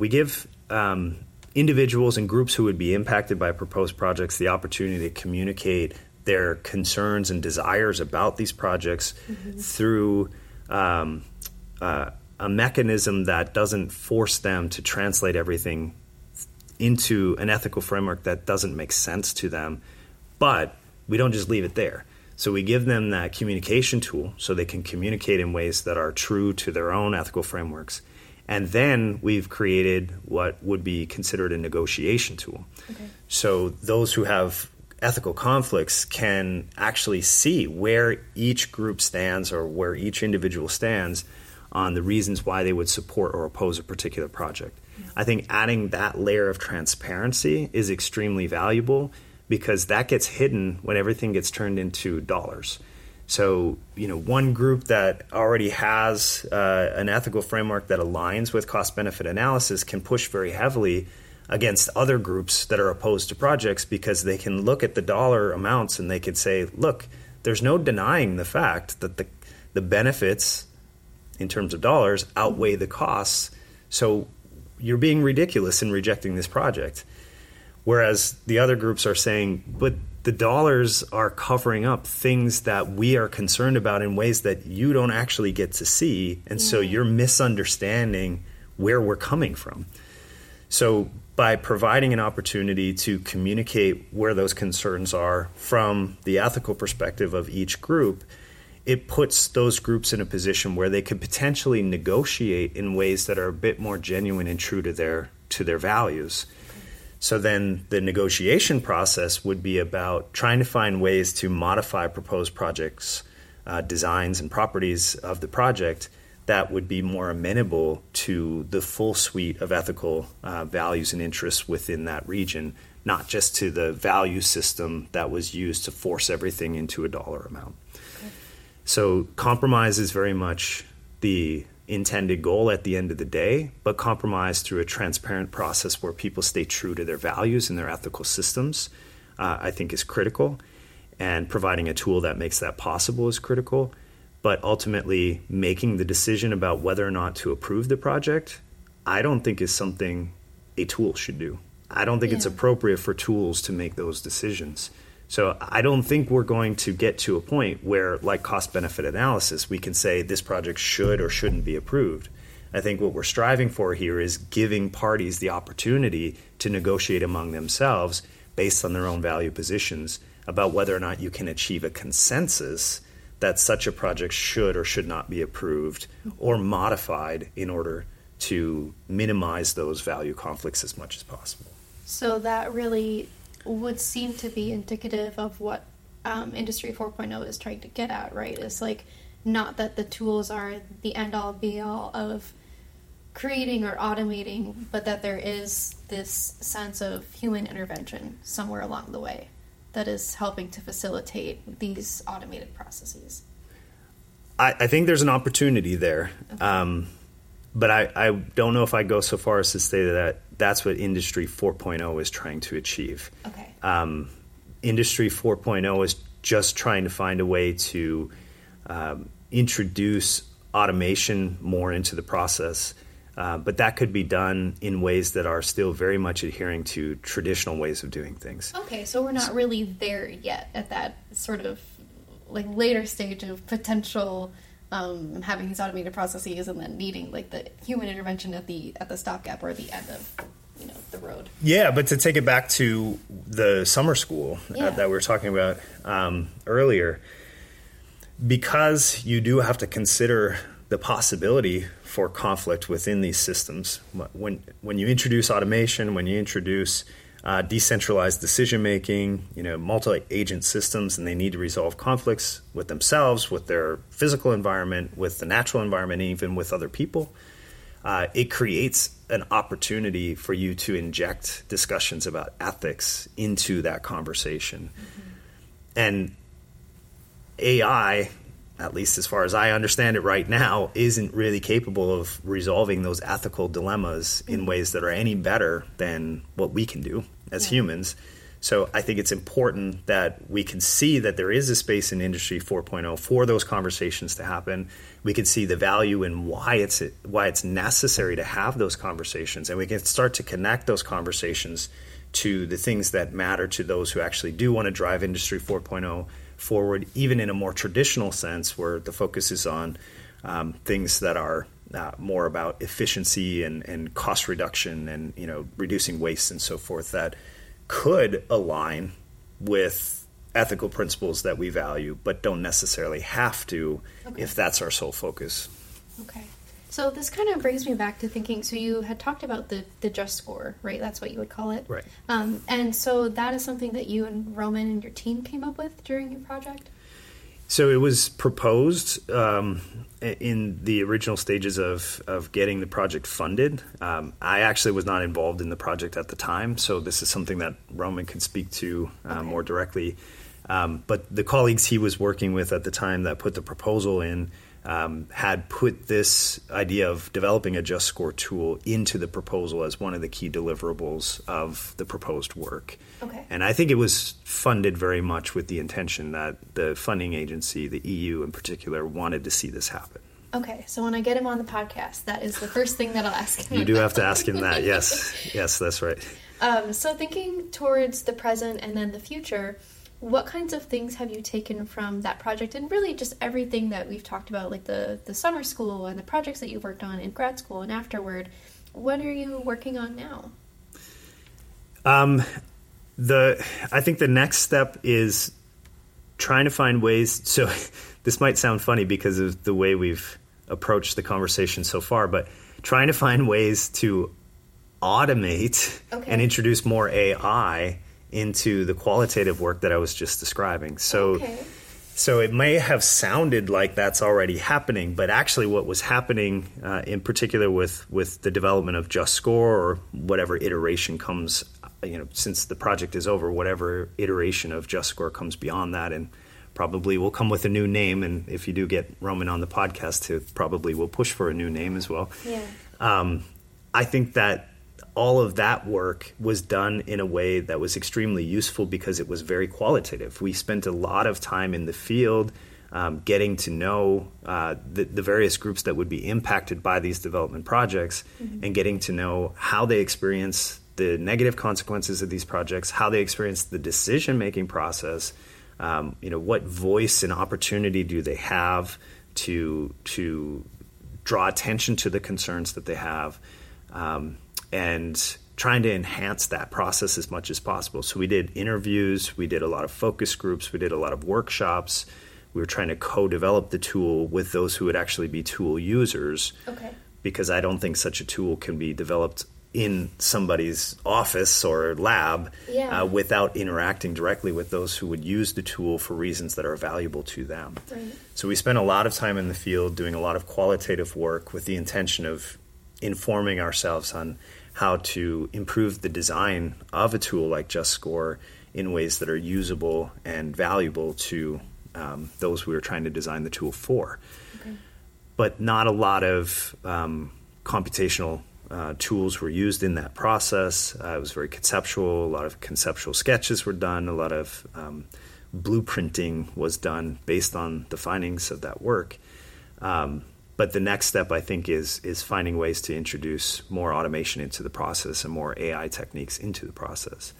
individuals and groups who would be impacted by proposed projects the opportunity to communicate their concerns and desires about these projects through a mechanism that doesn't force them to translate everything into an ethical framework that doesn't make sense to them. But we don't just leave it there. So we give them that communication tool so they can communicate in ways that are true to their own ethical frameworks. And then we've created what would be considered a negotiation tool. Okay. So those who have ethical conflicts can actually see where each group stands, or where each individual stands, on the reasons why they would support or oppose a particular project. I think adding that layer of transparency is extremely valuable, because that gets hidden when everything gets turned into dollars. So, one group that already has an ethical framework that aligns with cost-benefit analysis can push very heavily against other groups that are opposed to projects, because they can look at the dollar amounts and they could say, look, there's no denying the fact that the benefits in terms of dollars outweigh the costs. So you're being ridiculous in rejecting this project. Whereas the other groups are saying, but the dollars are covering up things that we are concerned about in ways that you don't actually get to see. And so you're misunderstanding where we're coming from. So by providing an opportunity to communicate where those concerns are from the ethical perspective of each group, it puts those groups in a position where they could potentially negotiate in ways that are a bit more genuine and true to their values. So then the negotiation process would be about trying to find ways to modify proposed projects, designs and properties of the project that would be more amenable to the full suite of ethical values and interests within that region, not just to the value system that was used to force everything into a dollar amount. Okay. So compromise is very much the intended goal at the end of the day, but compromise through a transparent process where people stay true to their values and their ethical systems, I think is critical. And providing a tool that makes that possible is critical. But ultimately, making the decision about whether or not to approve the project, I don't think is something a tool should do. I don't think it's appropriate for tools to make those decisions. So I don't think we're going to get to a point where, like cost-benefit analysis, we can say this project should or shouldn't be approved. I think what we're striving for here is giving parties the opportunity to negotiate among themselves based on their own value positions about whether or not you can achieve a consensus that such a project should or should not be approved or modified in order to minimize those value conflicts as much as possible. So that really would seem to be indicative of what Industry 4.0 is trying to get at, right? It's like, not that the tools are the end-all, be-all of creating or automating, but that there is this sense of human intervention somewhere along the way that is helping to facilitate these automated processes. I think there's an opportunity there. Okay. But I don't know if I go so far as to say that that's what Industry 4.0 is trying to achieve. Okay. Industry 4.0 is just trying to find a way to introduce automation more into the process. But that could be done in ways that are still very much adhering to traditional ways of doing things. Okay, so we're not really there yet at that sort of like later stage of potential having these automated processes and then needing like the human intervention at the stopgap or the end of the road. Yeah, but to take it back to the summer school that we were talking about earlier, because you do have to consider the possibility for conflict within these systems. When you introduce automation, when you introduce decentralized decision-making, multi-agent systems, and they need to resolve conflicts with themselves, with their physical environment, with the natural environment, and even with other people. It creates an opportunity for you to inject discussions about ethics into that conversation. Mm-hmm. And AI, at least as far as I understand it right now, isn't really capable of resolving those ethical dilemmas in ways that are any better than what we can do as humans. So I think it's important that we can see that there is a space in Industry 4.0 for those conversations to happen. We can see the value in why it's necessary to have those conversations, and we can start to connect those conversations to the things that matter to those who actually do want to drive Industry 4.0 forward, even in a more traditional sense where the focus is on things that are more about efficiency and cost reduction and reducing waste and so forth, that could align with ethical principles that we value, but don't necessarily have to if that's our sole focus. Okay. So this kind of brings me back to thinking, so you had talked about the Just Score, right? That's what you would call it. Right. And so that is something that you and Roman and your team came up with during your project? So it was proposed in the original stages of getting the project funded. I actually was not involved in the project at the time, so this is something that Roman can speak to more directly. But the colleagues he was working with at the time that put the proposal in had put this idea of developing a Just Score tool into the proposal as one of the key deliverables of the proposed work. Okay. And I think it was funded very much with the intention that the funding agency, the EU in particular, wanted to see this happen. Okay, so when I get him on the podcast, that is the first thing that I'll ask him. You do have to ask him that, yes. Yes, that's right. So thinking towards the present and then the future, what kinds of things have you taken from that project, and really just everything that we've talked about, like the summer school and the projects that you worked on in grad school and afterward? What are you working on now? I think the next step is trying to find ways. So this might sound funny because of the way we've approached the conversation so far, but trying to find ways to automate and introduce more AI into the qualitative work that I was just describing. So it may have sounded like that's already happening, but actually what was happening in particular with the development of Just Score, or whatever iteration comes, since the project is over, whatever iteration of Just Score comes beyond that, and probably will come with a new name. And if you do get Roman on the podcast, probably will push for a new name as well. Yeah. I think that all of that work was done in a way that was extremely useful because it was very qualitative. We spent a lot of time in the field getting to know the various groups that would be impacted by these development projects, and getting to know how they experience the negative consequences of these projects, how they experience the decision-making process, what voice and opportunity do they have to draw attention to the concerns that they have, and trying to enhance that process as much as possible. So we did interviews, we did a lot of focus groups, we did a lot of workshops. We were trying to co-develop the tool with those who would actually be tool users. Okay. Because I don't think such a tool can be developed in somebody's office or lab without interacting directly with those who would use the tool for reasons that are valuable to them. Right. So we spent a lot of time in the field doing a lot of qualitative work with the intention of informing ourselves on how to improve the design of a tool like Just Score in ways that are usable and valuable to those we were trying to design the tool for. Okay. But not a lot of computational tools were used in that process. It was very conceptual. A lot of conceptual sketches were done. A lot of blueprinting was done based on the findings of that work. But the next step, I think, is finding ways to introduce more automation into the process and more AI techniques into the process.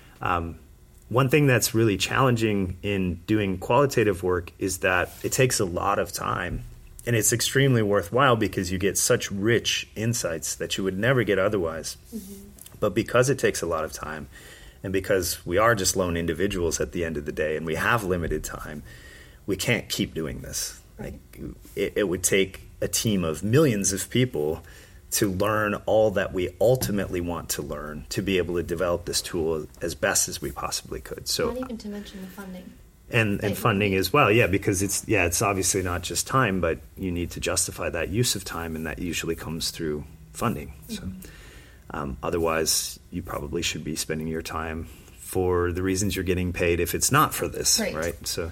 One thing that's really challenging in doing qualitative work is that it takes a lot of time, and it's extremely worthwhile because you get such rich insights that you would never get otherwise. Mm-hmm. But because it takes a lot of time, and because we are just lone individuals at the end of the day and we have limited time, we can't keep doing this. Right. Like, it would take a team of millions of people to learn all that we ultimately want to learn to be able to develop this tool as best as we possibly could. So, not even to mention the funding. And funding as well, because it's obviously not just time, but you need to justify that use of time, and that usually comes through funding. Mm-hmm. So otherwise, you probably should be spending your time for the reasons you're getting paid if it's not for this, right? So,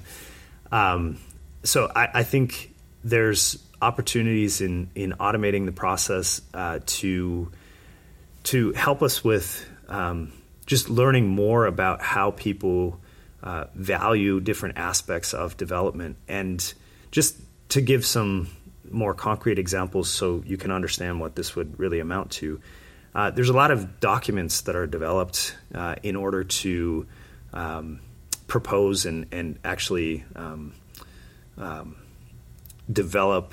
I think there's opportunities in automating the process to help us with just learning more about how people value different aspects of development, and just to give some more concrete examples so you can understand what this would really amount to. There's a lot of documents that are developed in order to propose and actually develop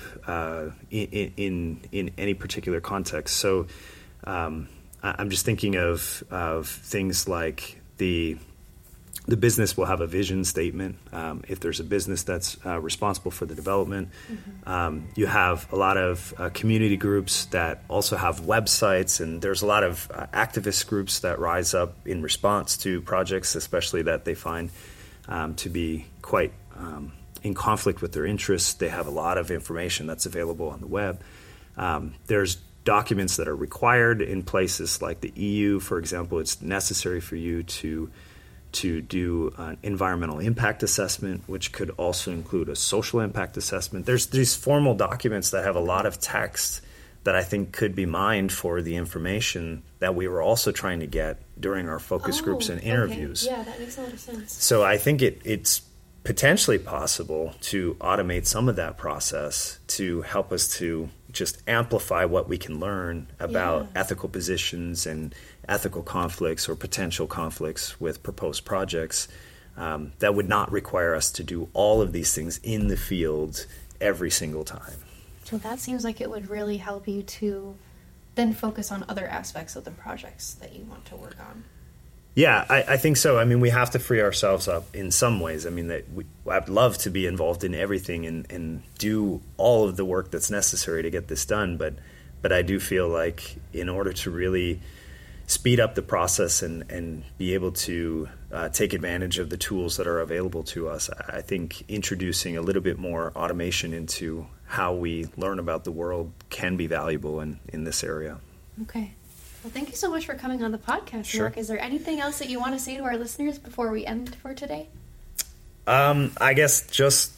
in any particular context. So I'm just thinking of things like the business will have a vision statement. If there's a business that's responsible for the development, you have a lot of community groups that also have websites, and there's a lot of activist groups that rise up in response to projects, especially that they find to be quite in conflict with their interests. They have a lot of information that's available on the web. There's documents that are required in places like the EU, for example. It's necessary for you to do an environmental impact assessment, which could also include a social impact assessment. There's these formal documents that have a lot of text that I think could be mined for the information that we were also trying to get during our focus groups and interviews. Okay. Yeah, that makes a lot of sense. So I think it's potentially possible to automate some of that process to help us to just amplify what we can learn about ethical positions and ethical conflicts or potential conflicts with proposed projects that would not require us to do all of these things in the field every single time. So that seems like it would really help you to then focus on other aspects of the projects that you want to work on. Yeah, I think so. I mean, we have to free ourselves up in some ways. I mean, I'd love to be involved in everything and do all of the work that's necessary to get this done. But I do feel like in order to really speed up the process and be able to take advantage of the tools that are available to us, I think introducing a little bit more automation into how we learn about the world can be valuable in this area. Okay. Well, thank you so much for coming on the podcast, Sure. Mark. Is there anything else that you want to say to our listeners before we end for today? I guess just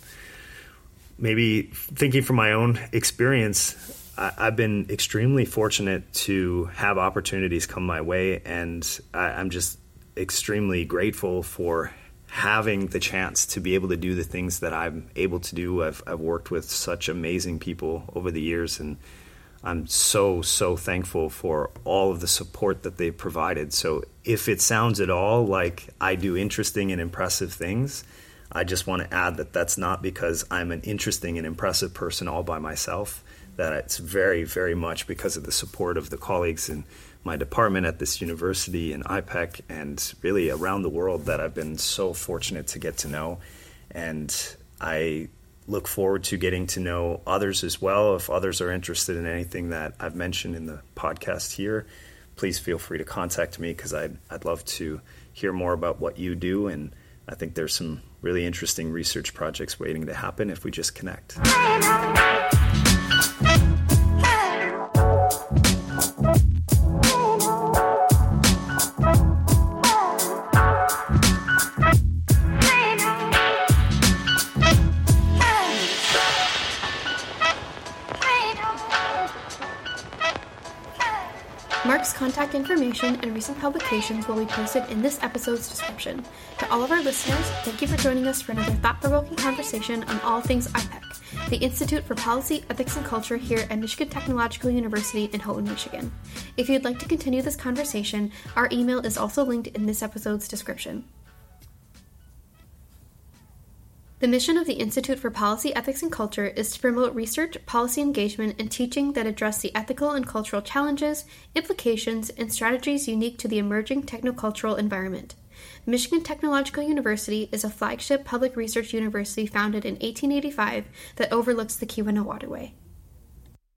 maybe thinking from my own experience, I've been extremely fortunate to have opportunities come my way, and I'm just extremely grateful for having the chance to be able to do the things that I'm able to do. I've worked with such amazing people over the years, and I'm so thankful for all of the support that they've provided. So if it sounds at all like I do interesting and impressive things, I just want to add that that's not because I'm an interesting and impressive person all by myself, that it's very, very much because of the support of the colleagues in my department at this university and IPEC and really around the world that I've been so fortunate to get to know. And I look forward to getting to know others as well. If others are interested in anything that I've mentioned in the podcast here, please feel free to contact me, because I'd love to hear more about what you do. And I think there's some really interesting research projects waiting to happen if we just connect. Mark's contact information and recent publications will be posted in this episode's description. To all of our listeners, thank you for joining us for another thought-provoking conversation on all things IPEC, the Institute for Policy, Ethics, and Culture here at Michigan Technological University in Houghton, Michigan. If you'd like to continue this conversation, our email is also linked in this episode's description. The mission of the Institute for Policy, Ethics, and Culture is to promote research, policy engagement, and teaching that address the ethical and cultural challenges, implications, and strategies unique to the emerging technocultural environment. Michigan Technological University is a flagship public research university founded in 1885 that overlooks the Keweenaw Waterway.